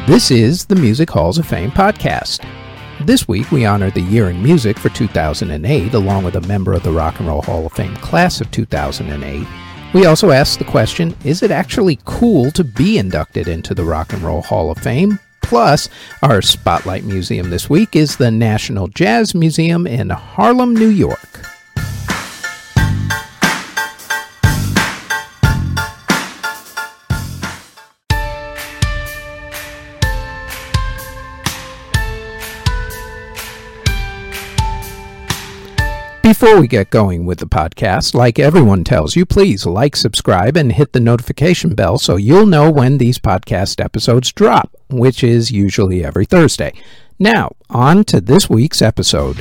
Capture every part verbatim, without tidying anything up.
This is the Music Halls of Fame podcast. This week we honor the year in music for two thousand eight along with a member of the Rock and Roll Hall of Fame class of two thousand eight. We also ask the question, is it actually cool to be inducted into the Rock and Roll Hall of Fame? Plus, our Spotlight Museum this week is the National Jazz Museum in Harlem, New York. Before we get going with the podcast, like everyone tells you, please like, subscribe, and hit the notification bell so you'll know when these podcast episodes drop, which is usually every Thursday. Now, on to this week's episode.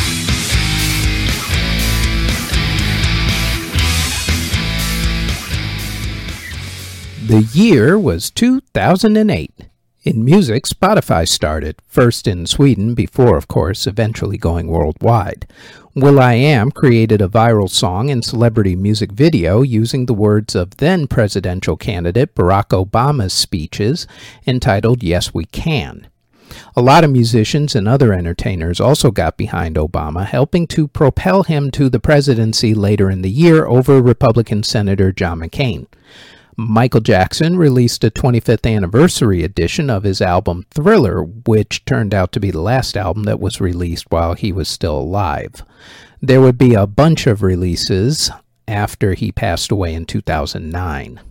The year was two thousand eight. In music, Spotify started, first in Sweden before, of course, eventually going worldwide. will.i.am created a viral song and celebrity music video using the words of then-presidential candidate Barack Obama's speeches, entitled Yes We Can. A lot of musicians and other entertainers also got behind Obama, helping to propel him to the presidency later in the year over Republican Senator John McCain. Michael Jackson released a twenty-fifth anniversary edition of his album Thriller, which turned out to be the last album that was released while he was still alive. There would be a bunch of releases after he passed away in two thousand nine.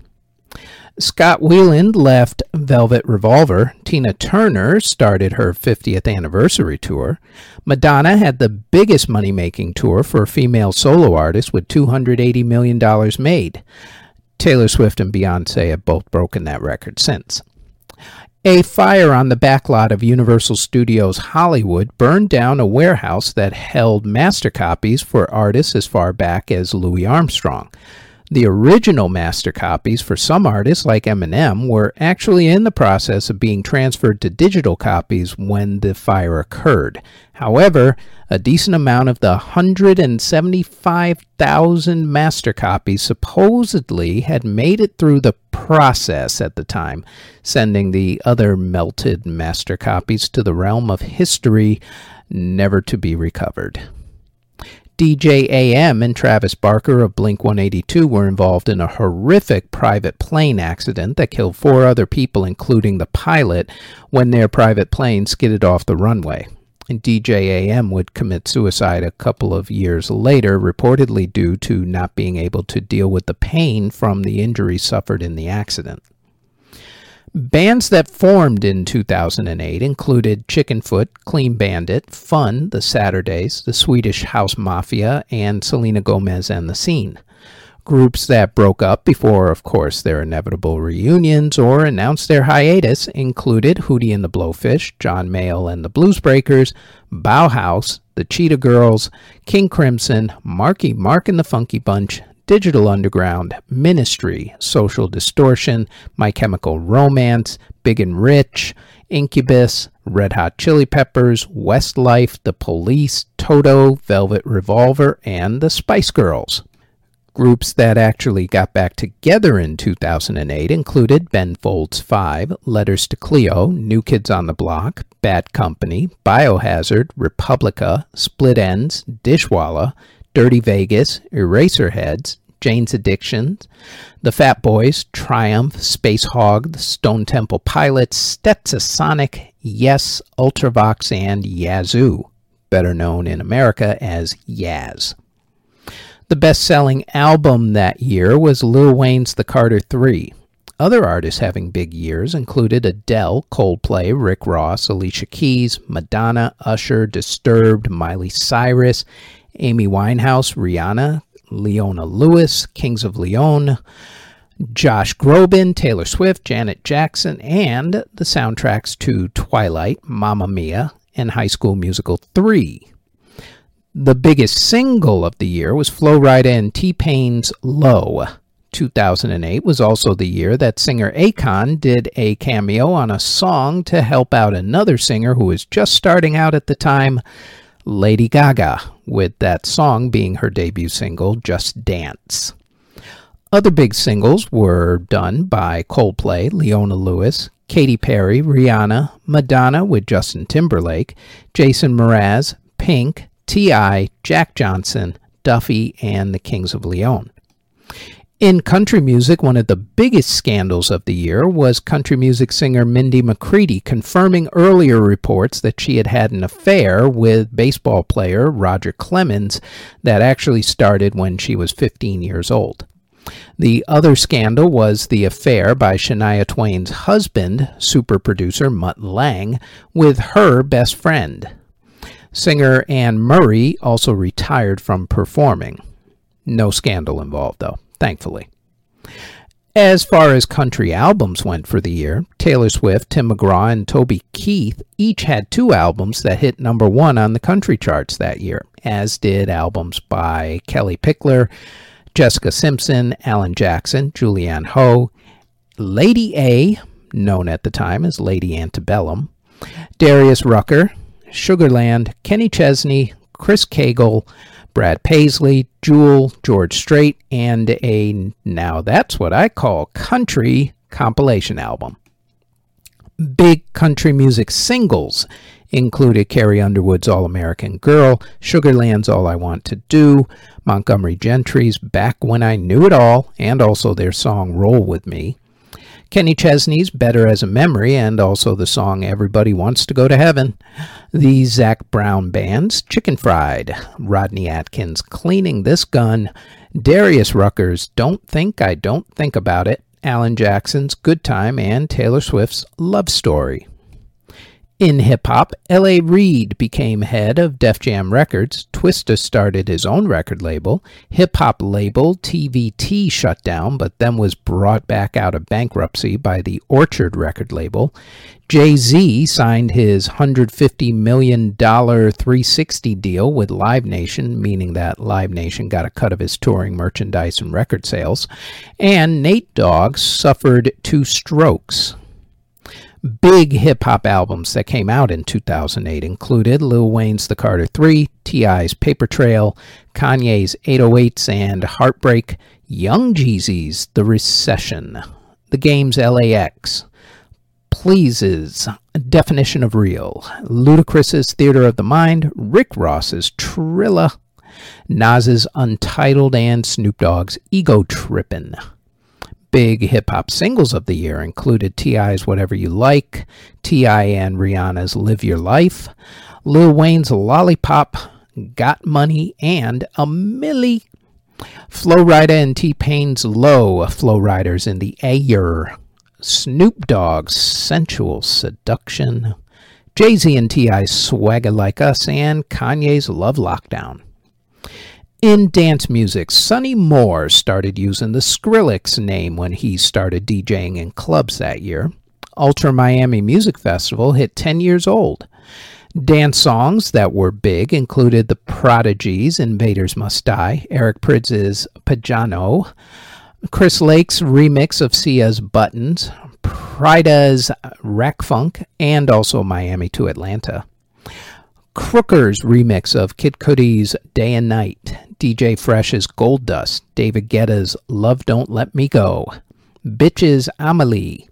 Scott Weiland left Velvet Revolver. Tina Turner started her fiftieth anniversary tour. Madonna had the biggest money-making tour for a female solo artist with two hundred eighty million dollars made. Taylor Swift and Beyoncé have both broken that record since. A fire on the backlot of Universal Studios Hollywood burned down a warehouse that held master copies for artists as far back as Louis Armstrong. The original master copies for some artists, like Eminem, were actually in the process of being transferred to digital copies when the fire occurred. However, a decent amount of the one hundred seventy-five thousand master copies supposedly had made it through the process at the time, sending the other melted master copies to the realm of history, never to be recovered. D J A M and Travis Barker of Blink one eighty-two were involved in a horrific private plane accident that killed four other people, including the pilot, when their private plane skidded off the runway. And D J A M would commit suicide a couple of years later, reportedly due to not being able to deal with the pain from the injuries suffered in the accident. Bands that formed in two thousand eight included Chickenfoot, Clean Bandit, Fun, The Saturdays, the Swedish House Mafia, and Selena Gomez and the Scene. Groups that broke up before, of course, their inevitable reunions or announced their hiatus included Hootie and the Blowfish, John Mayall and the Bluesbreakers, Bauhaus, the Cheetah Girls, King Crimson, Marky Mark and the Funky Bunch, Digital Underground, Ministry, Social Distortion, My Chemical Romance, Big and Rich, Incubus, Red Hot Chili Peppers, Westlife, The Police, Toto, Velvet Revolver, and the Spice Girls. Groups that actually got back together in two thousand eight included Ben Folds Five, Letters to Cleo, New Kids on the Block, Bad Company, Biohazard, Republica, Split Enz, Dishwalla, Dirty Vegas, Eraserheads, Jane's Addiction, The Fat Boys, Triumph, Space Hog, the Stone Temple Pilots, Stetsasonic, Yes, Ultravox, and Yazoo, better known in America as Yaz. The best-selling album that year was Lil Wayne's The Carter Three. Other artists having big years included Adele, Coldplay, Rick Ross, Alicia Keys, Madonna, Usher, Disturbed, Miley Cyrus, Amy Winehouse, Rihanna, Leona Lewis, Kings of Leon, Josh Groban, Taylor Swift, Janet Jackson, and the soundtracks to Twilight, Mamma Mia, and High School Musical three. The biggest single of the year was Flo Rida and T-Pain's Low. two thousand eight was also the year that singer Akon did a cameo on a song to help out another singer who was just starting out at the time, Lady Gaga, with that song being her debut single, Just Dance. Other big singles were done by Coldplay, Leona Lewis, Katy Perry, Rihanna, Madonna with Justin Timberlake, Jason Mraz, Pink, T I, Jack Johnson, Duffy, and the Kings of Leon. In country music, one of the biggest scandals of the year was country music singer Mindy McCready confirming earlier reports that she had had an affair with baseball player Roger Clemens that actually started when she was fifteen years old. The other scandal was the affair by Shania Twain's husband, super producer Mutt Lange, with her best friend. Singer Anne Murray also retired from performing. No scandal involved, though, thankfully. As far as country albums went for the year, Taylor Swift, Tim McGraw, and Toby Keith each had two albums that hit number one on the country charts that year, as did albums by Kelly Pickler, Jessica Simpson, Alan Jackson, Julianne Hough, Lady A, known at the time as Lady Antebellum, Darius Rucker, Sugarland, Kenny Chesney, Chris Cagle, Brad Paisley, Jewel, George Strait, and a Now That's What I Call Country compilation album. Big country music singles included Carrie Underwood's All-American Girl, Sugarland's All I Want to Do, Montgomery Gentry's Back When I Knew It All, and also their song Roll With Me, Kenny Chesney's Better as a Memory, and also the song Everybody Wants to Go to Heaven, the Zac Brown Band's Chicken Fried, Rodney Atkins' Cleaning This Gun, Darius Rucker's Don't Think I Don't Think About It, Alan Jackson's Good Time, and Taylor Swift's Love Story. In hip-hop, L A Reid became head of Def Jam Records, Twista started his own record label, hip-hop label T V T shut down but then was brought back out of bankruptcy by the Orchard record label, Jay-Z signed his one hundred fifty million dollars three sixty deal with Live Nation, meaning that Live Nation got a cut of his touring merchandise and record sales, and Nate Dogg suffered two strokes. Big hip-hop albums that came out in two thousand eight included Lil Wayne's The Carter three, T I's Paper Trail, Kanye's eight oh eights and Heartbreak, Young Jeezy's The Recession, The Game's L A X, Please's Definition of Real, Ludacris's Theater of the Mind, Rick Ross's Trilla, Nas's Untitled, and Snoop Dogg's Ego Trippin'. Big hip-hop singles of the year included T I's Whatever You Like, T I and Rihanna's Live Your Life, Lil Wayne's Lollipop, Got Money, and A Milli. Flo Rida and T-Pain's Low, Flo Rida's in the Air, Snoop Dogg's Sensual Seduction, Jay-Z and T I's Swagger Like Us, and Kanye's Love Lockdown. In dance music, Sonny Moore started using the Skrillex name when he started DJing in clubs that year. Ultra Miami Music Festival hit ten years old. Dance songs that were big included The Prodigy's Invaders Must Die, Eric Prydz' Pajano, Chris Lake's remix of Sia's Buttons, Pryda's Rack Funk, and also Miami to Atlanta. Crooker's remix of Kid Cudi's Day and Night, D J Fresh's Gold Dust, David Guetta's Love Don't Let Me Go, Bitch's Amelie,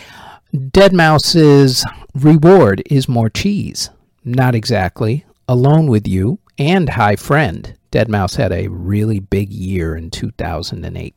deadmau five's Reward is More Cheese, Not Exactly, Alone With You, and High Friend. deadmau five had a really big year in two thousand eight.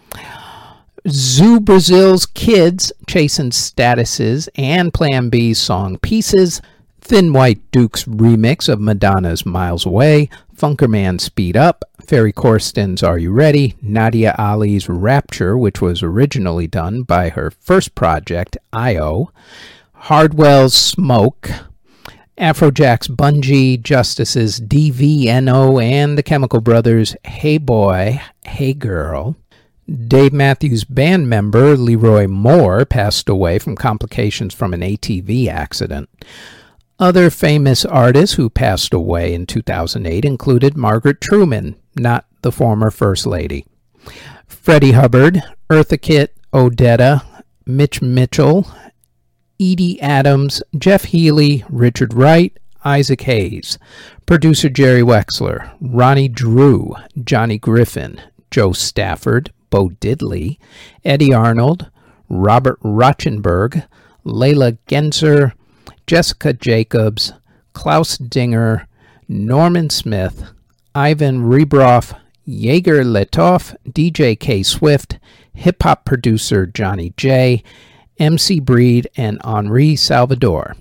Zoo Brazil's Kids, Chasing Statuses, and Plan B's song Pieces, Thin White Duke's remix of Madonna's Miles Away, Funkerman's Speed Up, Ferry Corsten's Are You Ready, Nadia Ali's Rapture, which was originally done by her first project, I O, Hardwell's Smoke, Afrojack's Bungee, Justice's D V N O, and the Chemical Brothers' Hey Boy, Hey Girl. Dave Matthews band member Leroy Moore passed away from complications from an A T V accident. Other famous artists who passed away in two thousand eight included Margaret Truman, not the former First Lady, Freddie Hubbard, Eartha Kitt, Odetta, Mitch Mitchell, Edie Adams, Jeff Healey, Richard Wright, Isaac Hayes, producer Jerry Wexler, Ronnie Drew, Johnny Griffin, Joe Stafford, Bo Diddley, Eddie Arnold, Robert Rauschenberg, Layla Genzer, Jessica Jacobs, Klaus Dinger, Norman Smith, Ivan Rebroff, Jaeger Letoff, D J K Swift, hip-hop producer Johnny J, M C Breed, and Henri Salvador.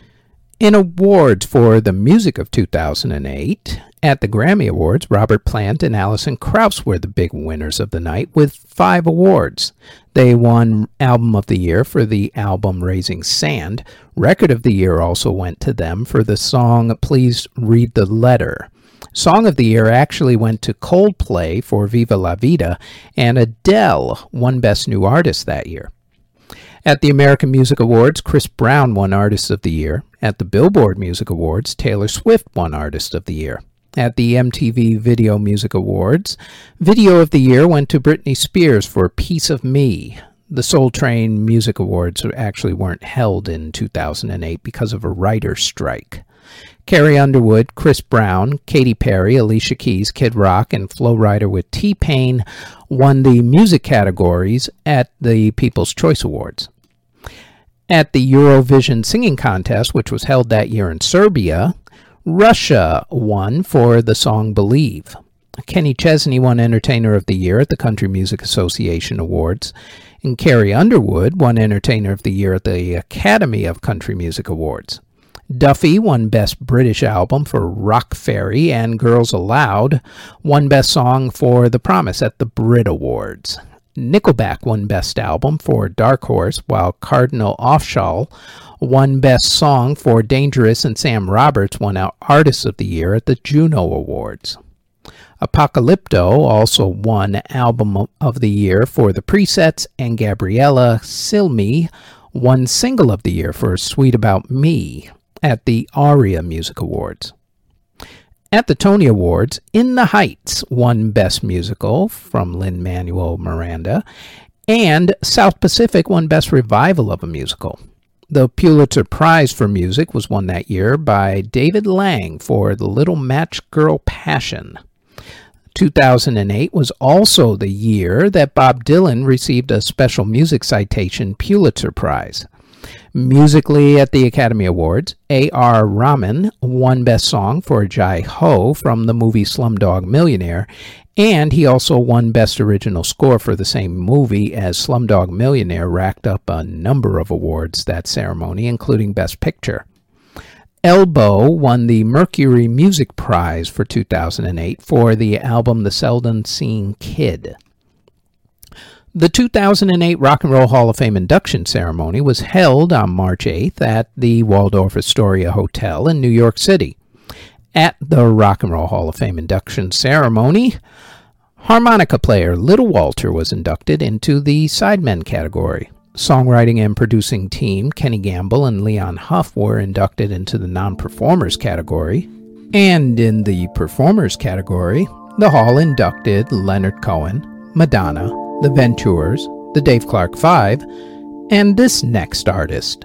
In awards for the music of two thousand eight, at the Grammy Awards, Robert Plant and Alison Krauss were the big winners of the night with five awards. They won Album of the Year for the album Raising Sand. Record of the Year also went to them for the song Please Read the Letter. Song of the Year actually went to Coldplay for Viva La Vida, and Adele won Best New Artist that year. At the American Music Awards, Chris Brown won Artist of the Year. At the Billboard Music Awards, Taylor Swift won Artist of the Year. At the M T V Video Music Awards, Video of the Year went to Britney Spears for Piece of Me. The Soul Train Music Awards actually weren't held in two thousand eight because of a writer's strike. Carrie Underwood, Chris Brown, Katy Perry, Alicia Keys, Kid Rock, and Flo Rida with T-Pain won the music categories at the People's Choice Awards. At the Eurovision Singing Contest, which was held that year in Serbia, Russia won for the song Believe. Kenny Chesney won Entertainer of the Year at the Country Music Association Awards, and Carrie Underwood won Entertainer of the Year at the Academy of Country Music Awards. Duffy won Best British Album for Rock Ferry, and Girls Aloud won Best Song for The Promise at the Brit Awards. Nickelback won Best Album for Dark Horse, while Cardinal Offshall won Best Song for Dangerous, and Sam Roberts won out Artist of the Year at the Juno Awards. Apocalypto also won Album of the Year for The Presets, and Gabriella Cilmi won Single of the Year for Sweet About Me at the ARIA Music Awards. At the Tony Awards, In the Heights won Best Musical from Lin-Manuel Miranda, and South Pacific won Best Revival of a Musical. The Pulitzer Prize for Music was won that year by David Lang for The Little Match Girl Passion. two thousand eight was also the year that Bob Dylan received a Special Music Citation Pulitzer Prize. Musically, at the Academy Awards, A R. Rahman won Best Song for Jai Ho from the movie Slumdog Millionaire, and he also won Best Original Score for the same movie, as Slumdog Millionaire racked up a number of awards that ceremony, including Best Picture. Elbow won the Mercury Music Prize for two thousand eight for the album The Seldom Seen Kid. The two thousand eight Rock and Roll Hall of Fame induction ceremony was held on March eighth at the Waldorf Astoria Hotel in New York City. At the Rock and Roll Hall of Fame induction ceremony, harmonica player Little Walter was inducted into the Sidemen category. Songwriting and producing team Kenny Gamble and Leon Huff were inducted into the non-performers category. And in the performers category, the hall inducted Leonard Cohen, Madonna, The Ventures, the Dave Clark Five, and this next artist.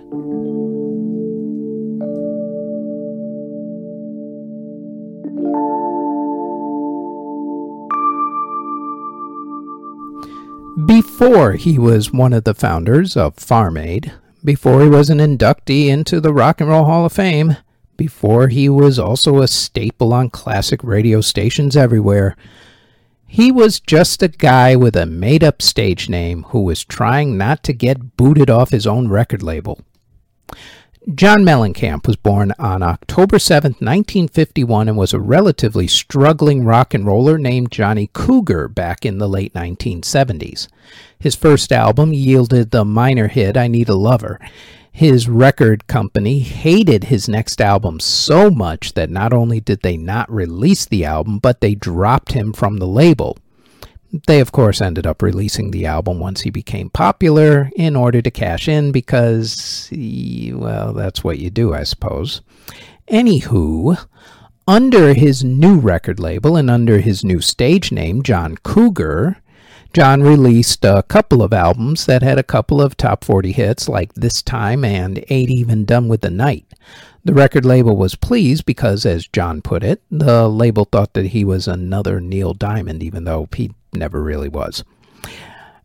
Before he was one of the founders of Farm Aid, before he was an inductee into the Rock and Roll Hall of Fame, before he was also a staple on classic radio stations everywhere, he was just a guy with a made-up stage name who was trying not to get booted off his own record label. John Mellencamp was born on October seventh, nineteen fifty-one, and was a relatively struggling rock and roller named Johnny Cougar back in the late nineteen seventies. His first album yielded the minor hit I Need a Lover. His record company hated his next album so much that not only did they not release the album, but they dropped him from the label. They, of course, ended up releasing the album once he became popular in order to cash in because, well, that's what you do, I suppose. Anywho, under his new record label and under his new stage name, John Cougar, John released a couple of albums that had a couple of top forty hits like This Time and Ain't Even Done with the Night. The record label was pleased because, as John put it, the label thought that he was another Neil Diamond, even though he never really was.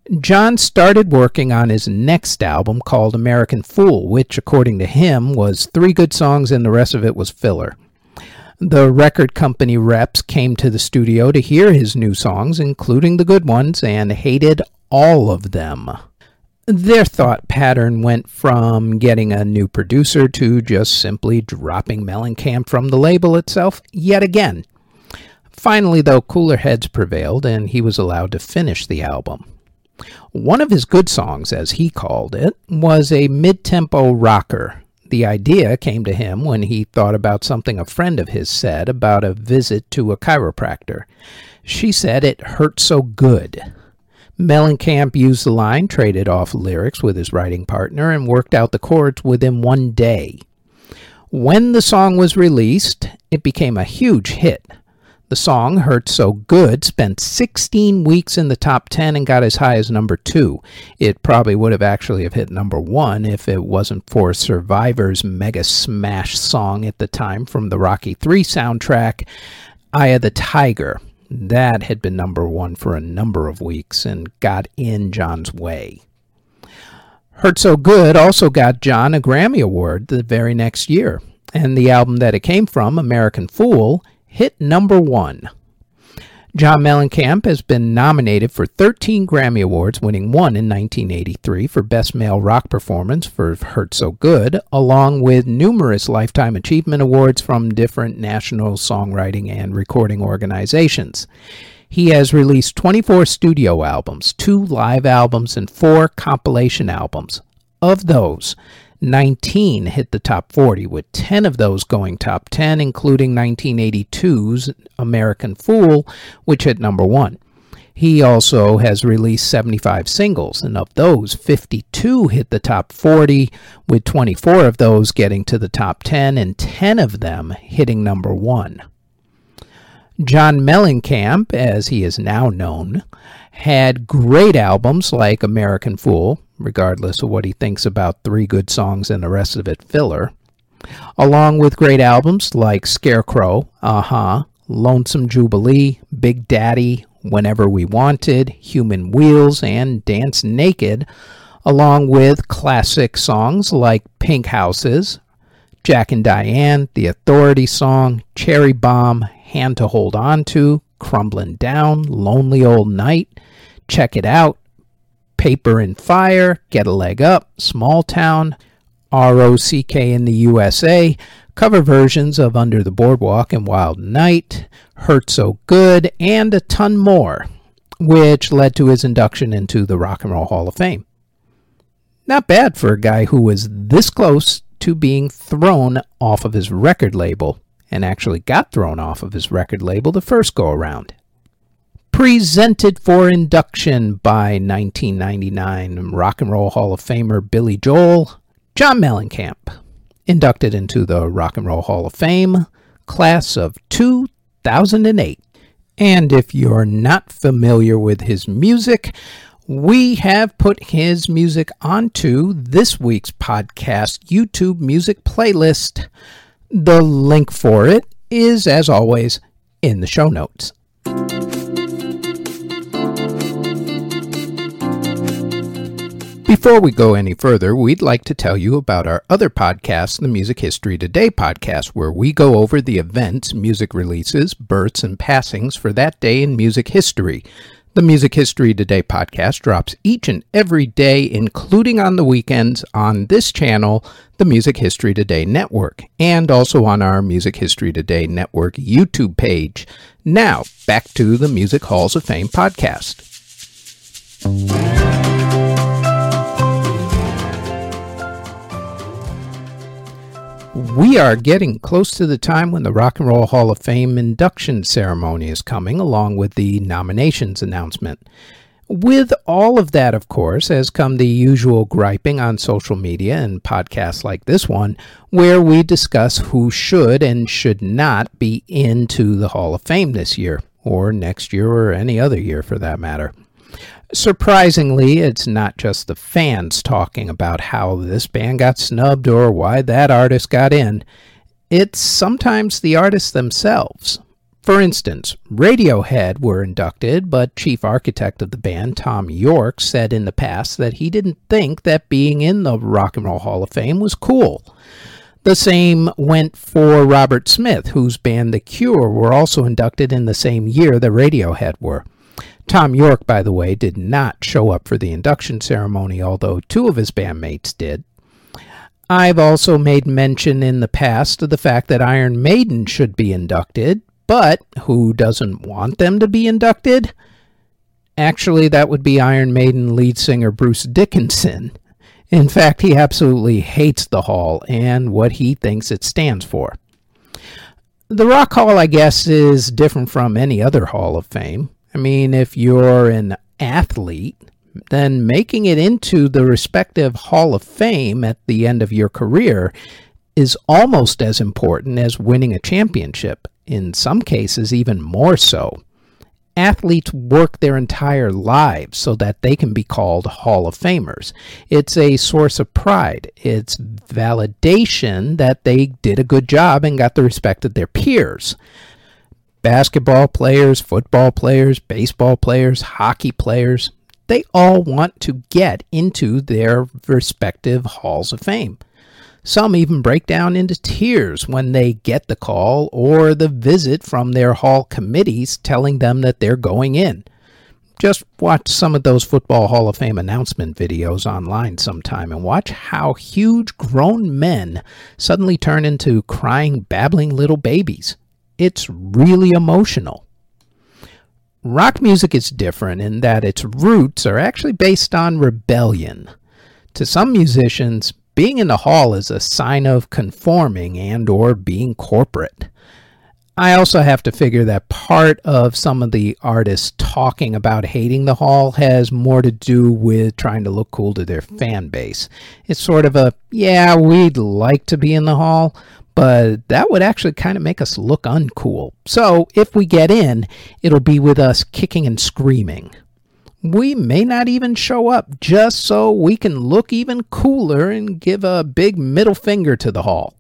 John started working on his next album called American Fool, which, according to him, was three good songs and the rest of it was filler. The record company reps came to the studio to hear his new songs, including the good ones, and hated all of them. Their thought pattern went from getting a new producer to just simply dropping Mellencamp from the label itself yet again. Finally, though, cooler heads prevailed, and he was allowed to finish the album. One of his good songs, as he called it, was a mid-tempo rocker. The idea came to him when he thought about something a friend of his said about a visit to a chiropractor. She said it hurt so good. Mellencamp used the line, traded off lyrics with his writing partner, and worked out the chords within one day. When the song was released, it became a huge hit. The song, Hurt So Good, spent sixteen weeks in the top ten and got as high as number two. It probably would have actually have hit number one if it wasn't for Survivor's mega smash song at the time from the Rocky three soundtrack, Eye of the Tiger. That had been number one for a number of weeks and got in John's way. Hurt So Good also got John a Grammy Award the very next year, and the album that it came from, American Fool, hit number one. John Mellencamp has been nominated for thirteen Grammy Awards, winning one in nineteen eighty-three for Best Male Rock Performance for Hurt So Good, along with numerous Lifetime Achievement Awards from different national songwriting and recording organizations. He has released twenty-four studio albums, two live albums, and four compilation albums. Of those, nineteen hit the top forty, with ten of those going top ten, including nineteen eighty-two's American Fool, which hit number one. He also has released seventy-five singles, and of those, fifty-two hit the top forty, with twenty-four of those getting to the top ten, and ten of them hitting number one. John Mellencamp, as he is now known, had great albums like American Fool, regardless of what he thinks about three good songs and the rest of it filler, along with great albums like Scarecrow, Uh-huh, Lonesome Jubilee, Big Daddy, Whenever We Wanted, Human Wheels, and Dance Naked, along with classic songs like Pink Houses, Jack and Diane, The Authority Song, Cherry Bomb, Hand to Hold On To, Crumbling Down, Lonely Old Night, Check It Out, Paper and Fire, Get a Leg Up, Small Town, R O C K in the U S A, cover versions of Under the Boardwalk and Wild Night, Hurt So Good, and a ton more, which led to his induction into the Rock and Roll Hall of Fame. Not bad for a guy who was this close to being thrown off of his record label, and actually got thrown off of his record label the first go-around. Presented for induction by nineteen ninety-nine Rock and Roll Hall of Famer Billy Joel, John Mellencamp, inducted into the Rock and Roll Hall of Fame, class of two thousand eight. And if you're not familiar with his music, we have put his music onto this week's podcast YouTube music playlist. The link for it is, as always, in the show notes. Before we go any further, we'd like to tell you about our other podcast, the Music History Today podcast, where we go over the events, music releases, births, and passings for that day in music history. The Music History Today podcast drops each and every day, including on the weekends, on this channel, the Music History Today Network, and also on our Music History Today Network YouTube page. Now, back to the Music Halls of Fame podcast. We are getting close to the time when the Rock and Roll Hall of Fame induction ceremony is coming, along with the nominations announcement. With all of that, of course, has come the usual griping on social media and podcasts like this one, where we discuss who should and should not be into the Hall of Fame this year, or next year, or any other year for that matter. Surprisingly, it's not just the fans talking about how this band got snubbed or why that artist got in. It's sometimes the artists themselves. For instance, Radiohead were inducted, but chief architect of the band, Thom Yorke, said in the past that he didn't think that being in the Rock and Roll Hall of Fame was cool. The same went for Robert Smith, whose band The Cure were also inducted in the same year that Radiohead were. Thom Yorke, by the way, did not show up for the induction ceremony, although two of his bandmates did. I've also made mention in the past of the fact that Iron Maiden should be inducted, but who doesn't want them to be inducted? Actually, that would be Iron Maiden lead singer Bruce Dickinson. In fact, he absolutely hates the Hall and what he thinks it stands for. The Rock Hall, I guess, is different from any other Hall of Fame. I mean, if you're an athlete, then making it into the respective Hall of Fame at the end of your career is almost as important as winning a championship, in some cases even more so. Athletes work their entire lives so that they can be called Hall of Famers. It's a source of pride. It's validation that they did a good job and got the respect of their peers. Basketball players, football players, baseball players, hockey players, they all want to get into their respective Halls of Fame. Some even break down into tears when they get the call or the visit from their hall committees telling them that they're going in. Just watch some of those Football Hall of Fame announcement videos online sometime and watch how huge grown men suddenly turn into crying, babbling little babies. It's really emotional. Rock music is different in that its roots are actually based on rebellion. To some musicians, being in the hall is a sign of conforming and or being corporate. I also have to figure that part of some of the artists talking about hating the hall has more to do with trying to look cool to their fan base. It's sort of a, yeah, we'd like to be in the hall, but that would actually kind of make us look uncool. So if we get in, it'll be with us kicking and screaming. We may not even show up just so we can look even cooler and give a big middle finger to the hall.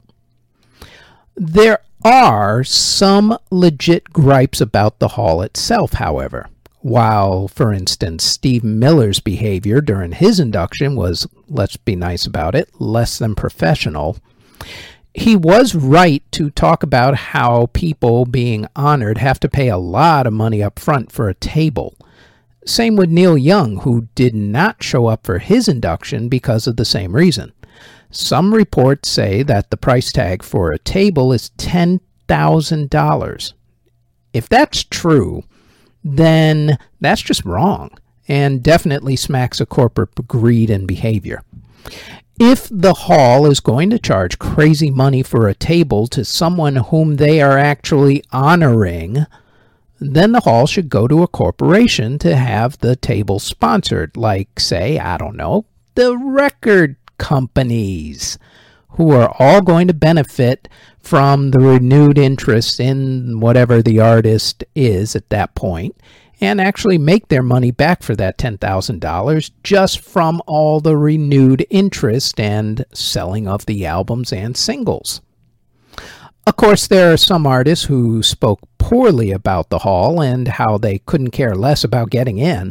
There are some legit gripes about the hall itself, however. While, for instance, Steve Miller's behavior during his induction was, let's be nice about it, less than professional, he was right to talk about how people being honored have to pay a lot of money up front for a table. Same with Neil Young, who did not show up for his induction because of the same reason. Some reports say that the price tag for a table is ten thousand dollars. If that's true, then that's just wrong and definitely smacks of corporate greed and behavior. If the hall is going to charge crazy money for a table to someone whom they are actually honoring, then the hall should go to a corporation to have the table sponsored, like, say, I don't know, the record companies, who are all going to benefit from the renewed interest in whatever the artist is at that point, and actually make their money back for that ten thousand dollars just from all the renewed interest and selling of the albums and singles. Of course, there are some artists who spoke poorly about the hall and how they couldn't care less about getting in,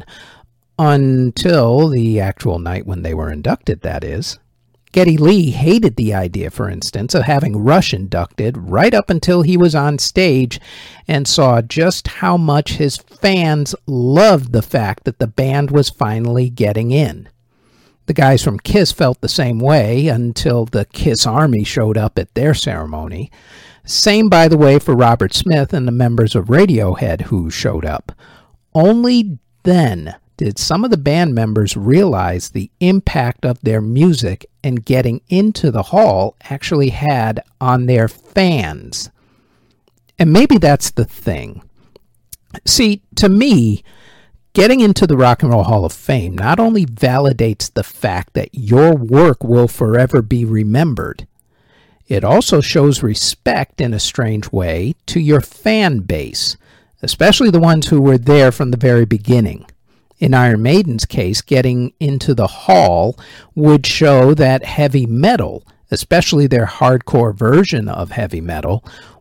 until the actual night when they were inducted, that is. Geddy Lee hated the idea, for instance, of having Rush inducted right up until he was on stage and saw just how much his fans loved the fact that the band was finally getting in. The guys from Kiss felt the same way until the Kiss Army showed up at their ceremony. Same, by the way, for Robert Smith and the members of Radiohead who showed up. Only then did some of the band members realize the impact of their music and getting into the hall actually had on their fans. And maybe that's the thing. See, to me, getting into the Rock and Roll Hall of Fame not only validates the fact that your work will forever be remembered, it also shows respect in a strange way to your fan base, especially the ones who were there from the very beginning. In Iron Maiden's case, getting into the hall would show that heavy metal, especially their hardcore version of heavy metal,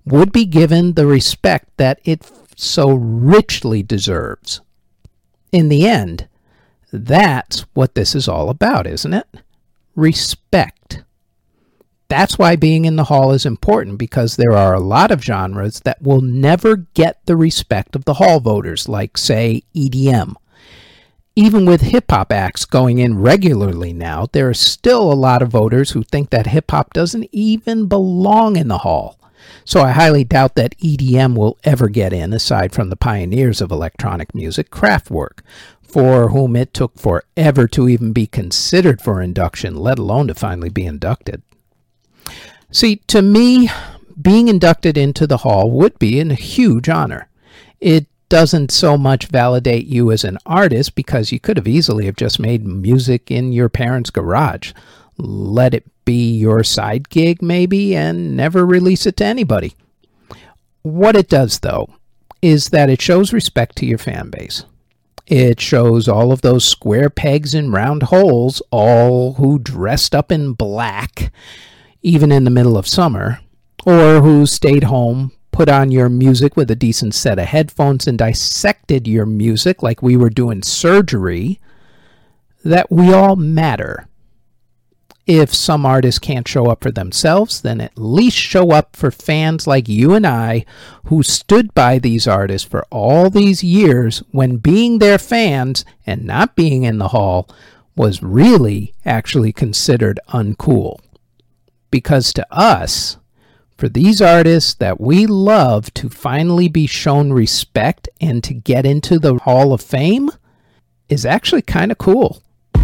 would be given the respect that it so richly deserves. In the end, that's what this is all about, isn't it? Respect. That's why being in the hall is important, because there are a lot of genres that will never get the respect of the hall voters, like, say, E D M. Even with hip-hop acts going in regularly now, there are still a lot of voters who think that hip-hop doesn't even belong in the hall. So I highly doubt that E D M will ever get in, aside from the pioneers of electronic music, Kraftwerk, for whom it took forever to even be considered for induction, let alone to finally be inducted. See, to me, being inducted into the hall would be a huge honor. It doesn't so much validate you as an artist, because you could have easily have just made music in your parents' garage. Let it be your side gig, maybe, and never release it to anybody. What it does, though, is that it shows respect to your fan base. It shows all of those square pegs in round holes, all who dressed up in black, even in the middle of summer, or who stayed home, put on your music with a decent set of headphones, and dissected your music like we were doing surgery, that we all matter. If some artists can't show up for themselves, then at least show up for fans like you and I, who stood by these artists for all these years when being their fans and not being in the hall was really actually considered uncool. Because to us, for these artists that we love to finally be shown respect and to get into the Hall of Fame is actually kind of cool.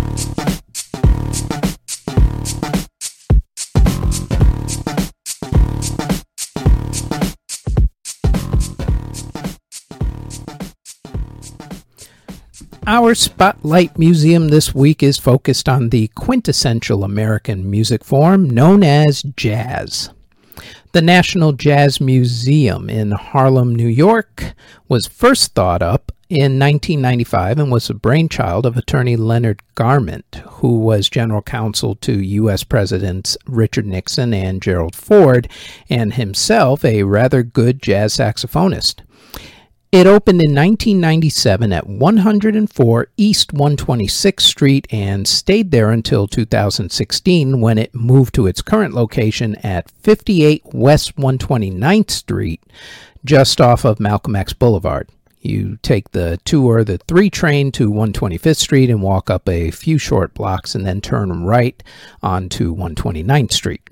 Our Spotlight Museum this week is focused on the quintessential American music form known as jazz. The National Jazz Museum in Harlem, New York, was first thought up in nineteen ninety-five and was the brainchild of attorney Leonard Garment, who was general counsel to U S Presidents Richard Nixon and Gerald Ford, and himself a rather good jazz saxophonist. It opened in nineteen ninety-seven at one oh four East one hundred twenty-sixth Street and stayed there until two thousand sixteen, when it moved to its current location at fifty-eight West one hundred twenty-ninth Street, just off of Malcolm X Boulevard. You take the two or the three train to one hundred twenty-fifth Street and walk up a few short blocks and then turn right onto one hundred twenty-ninth Street.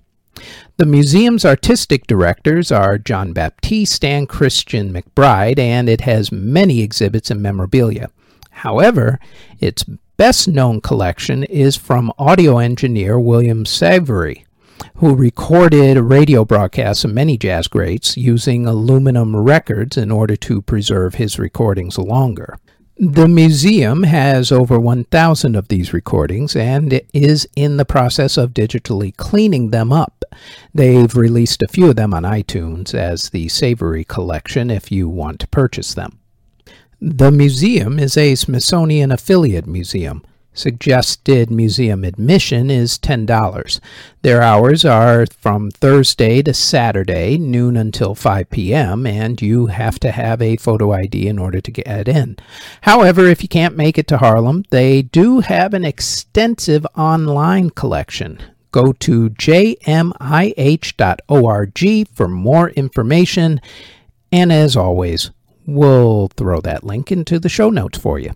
The museum's artistic directors are John Baptiste and Christian McBride, and it has many exhibits and memorabilia. However, its best-known collection is from audio engineer William Savory, who recorded radio broadcasts of many jazz greats using aluminum records in order to preserve his recordings longer. The museum has over one thousand of these recordings and is in the process of digitally cleaning them up. They've released a few of them on iTunes as the Savory Collection if you want to purchase them. The museum is a Smithsonian affiliate museum. Suggested museum admission is ten dollars. Their hours are from Thursday to Saturday, noon until five p.m., and you have to have a photo I D in order to get in. However, if you can't make it to Harlem, they do have an extensive online collection. Go to j m i h dot org for more information, and as always, we'll throw that link into the show notes for you.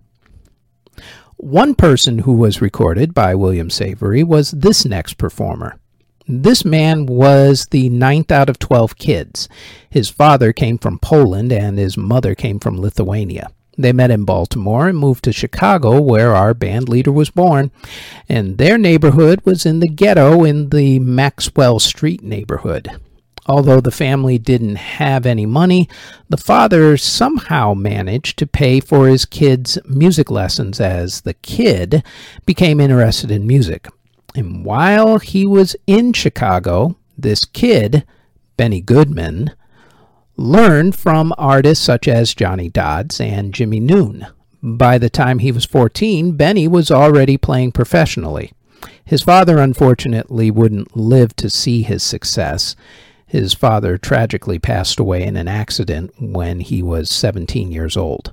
One person who was recorded by William Savory was this next performer. This man was the ninth out of twelve kids. His father came from Poland and his mother came from Lithuania. They met in Baltimore and moved to Chicago, where our band leader was born, and their neighborhood was in the ghetto in the Maxwell Street neighborhood. Although the family didn't have any money, the father somehow managed to pay for his kids' music lessons as the kid became interested in music. And while he was in Chicago, this kid, Benny Goodman, learned from artists such as Johnny Dodds and Jimmy Noon. By the time he was fourteen, Benny was already playing professionally. His father, unfortunately, wouldn't live to see his success. His father tragically passed away in an accident when he was seventeen years old.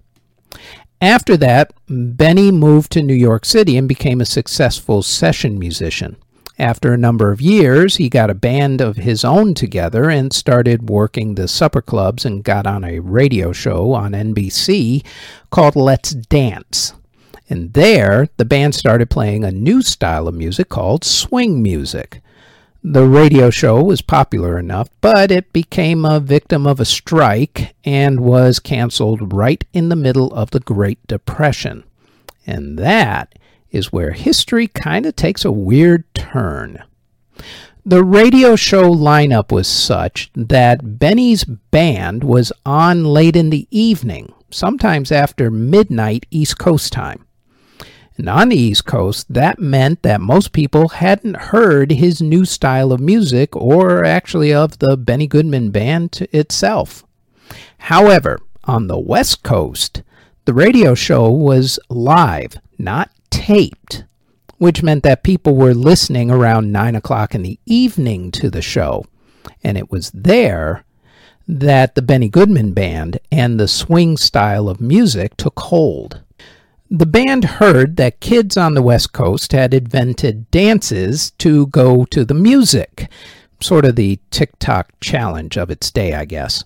After that, Benny moved to New York City and became a successful session musician. After a number of years, he got a band of his own together and started working the supper clubs and got on a radio show on N B C called Let's Dance. And there, the band started playing a new style of music called swing music. The radio show was popular enough, but it became a victim of a strike and was canceled right in the middle of the Great Depression. And that is where history kind of takes a weird turn. The radio show lineup was such that Benny's band was on late in the evening, sometimes after midnight East Coast time. And on the East Coast, that meant that most people hadn't heard his new style of music or actually of the Benny Goodman Band itself. However, on the West Coast, the radio show was live, not taped, which meant that people were listening around nine o'clock in the evening to the show. And it was there that the Benny Goodman Band and the swing style of music took hold. The band heard that kids on the West Coast had invented dances to go to the music, sort of the TikTok challenge of its day, I guess.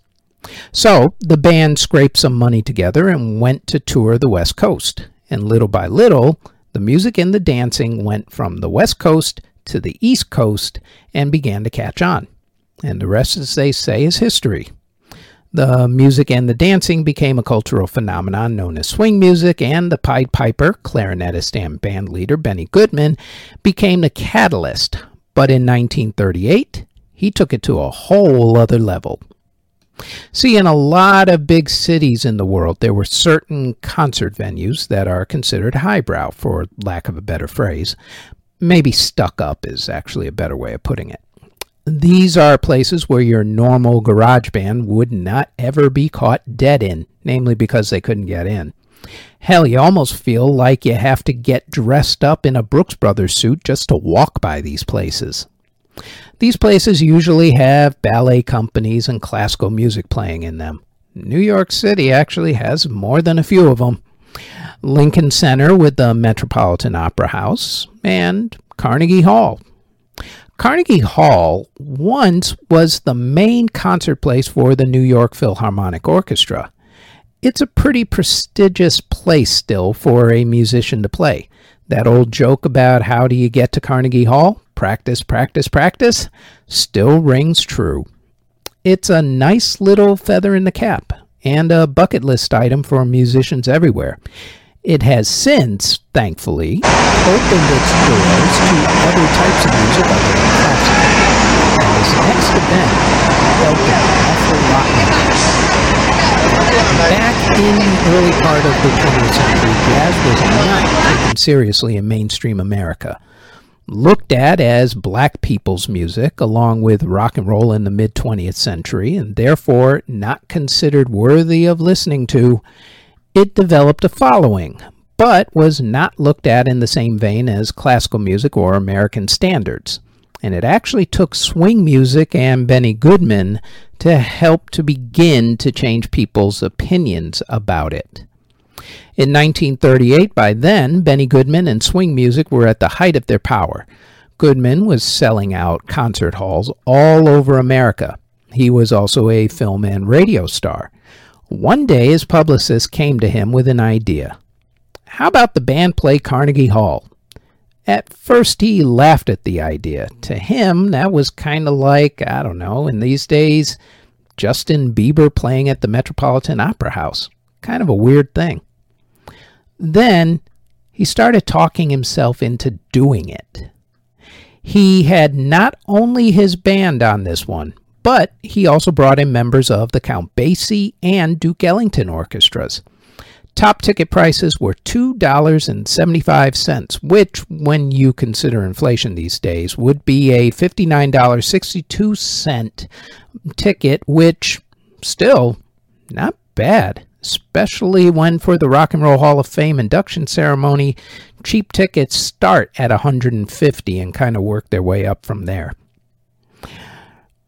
So the band scraped some money together and went to tour the West Coast. And little by little, the music and the dancing went from the West Coast to the East Coast and began to catch on. And the rest, as they say, is history. The music and the dancing became a cultural phenomenon known as swing music, and the Pied Piper, clarinetist and band leader Benny Goodman, became the catalyst. But in nineteen thirty-eight, he took it to a whole other level. See, in a lot of big cities in the world, there were certain concert venues that are considered highbrow, for lack of a better phrase. Maybe stuck up is actually a better way of putting it. These are places where your normal garage band would not ever be caught dead in, namely because they couldn't get in. Hell, you almost feel like you have to get dressed up in a Brooks Brothers suit just to walk by these places. These places usually have ballet companies and classical music playing in them. New York City actually has more than a few of them. Lincoln Center with the Metropolitan Opera House, and Carnegie Hall. Carnegie Hall once was the main concert place for the New York Philharmonic Orchestra. It's a pretty prestigious place still for a musician to play. That old joke about how do you get to Carnegie Hall? Practice, practice, practice, still rings true. It's a nice little feather in the cap and a bucket list item for musicians everywhere. It has since, thankfully, opened its doors to other types of music other than classical. And this next event helped an awful lot with this. Back in the early part of the twentieth century, jazz was not taken seriously in mainstream America. Looked at as black people's music, along with rock and roll in the mid-twentieth century, and therefore not considered worthy of listening to, it developed a following, but was not looked at in the same vein as classical music or American standards. And it actually took swing music and Benny Goodman to help to begin to change people's opinions about it. In nineteen thirty-eight, by then, Benny Goodman and swing music were at the height of their power. Goodman was selling out concert halls all over America. He was also a film and radio star. One day, his publicist came to him with an idea. How about the band play Carnegie Hall? At first, he laughed at the idea. To him, that was kind of like, I don't know, in these days, Justin Bieber playing at the Metropolitan Opera House. Kind of a weird thing. Then, he started talking himself into doing it. He had not only his band on this one, but he also brought in members of the Count Basie and Duke Ellington orchestras. Top ticket prices were two dollars and seventy-five cents, which, when you consider inflation these days, would be a fifty-nine dollars and sixty-two cents ticket, which, still, not bad, especially when for the Rock and Roll Hall of Fame induction ceremony, cheap tickets start at one hundred fifty dollars and kind of work their way up from there.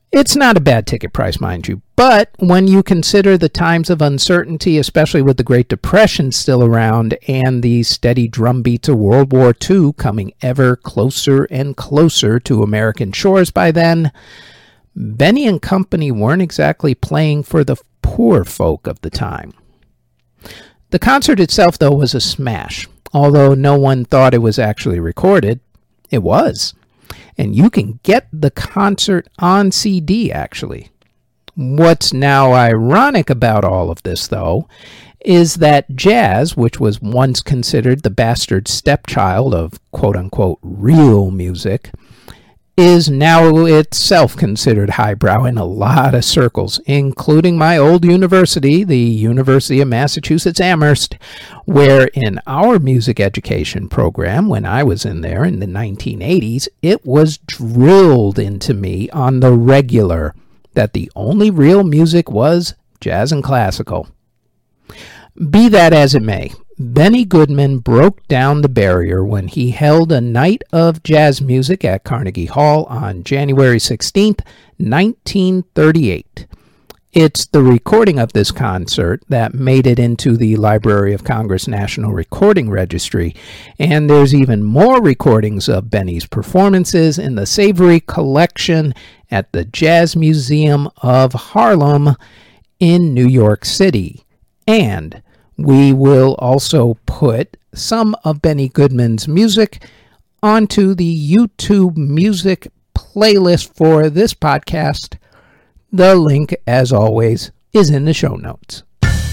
It's not a bad ticket price, mind you, but when you consider the times of uncertainty, especially with the Great Depression still around and the steady drumbeats of World War Two coming ever closer and closer to American shores by then, Benny and company weren't exactly playing for the poor folk of the time. The concert itself, though, was a smash. Although no one thought it was actually recorded, it was. And you can get the concert on C D, actually. What's now ironic about all of this, though, is that jazz, which was once considered the bastard stepchild of quote-unquote real music, is now itself considered highbrow in a lot of circles, including my old university, the University of Massachusetts Amherst, where in our music education program, when I was in there in the nineteen eighties, it was drilled into me on the regular that the only real music was jazz and classical. Be that as it may, Benny Goodman broke down the barrier when he held a night of jazz music at Carnegie Hall on January sixteenth, nineteen thirty-eight. It's the recording of this concert that made it into the Library of Congress National Recording Registry, and there's even more recordings of Benny's performances in the Savory Collection at the Jazz Museum of Harlem in New York City. And we will also put some of Benny Goodman's music onto the YouTube music playlist for this podcast. The link, as always, is in the show notes.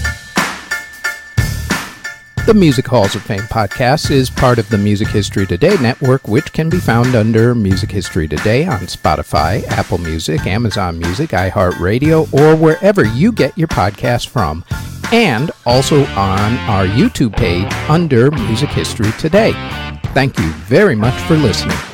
The Music Halls of Fame podcast is part of the Music History Today network, which can be found under Music History Today on Spotify, Apple Music, Amazon Music, iHeartRadio, or wherever you get your podcasts from, and also on our YouTube page under Music History Today. Thank you very much for listening.